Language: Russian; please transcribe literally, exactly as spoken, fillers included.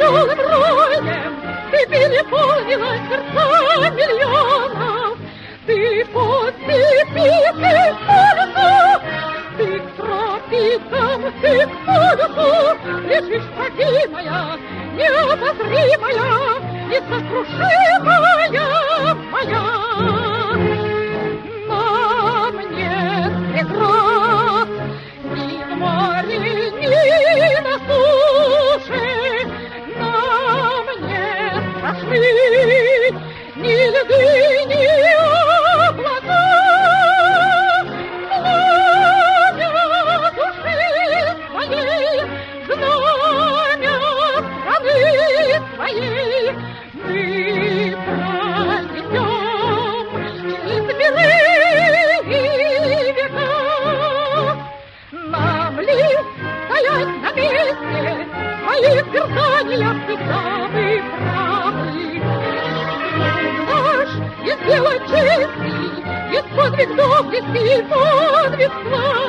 веселым роем ты переполнила сердца миллионов. Ты подцепи, ты пользу, ты к тропикам, ты к полюсу лежишь родимая, необозримая, несокрушимая моя. На мне преград ни в море, ни на суше, на мне страшны ни льды, ни облака. Знамя души своей, знамя страны своей мы пронесем через миры и века. Нам ли стоять на месте, в своих терзаниях всегда мы правы. Наш и сделать чести, и подвиг доблести, и подвиг славы.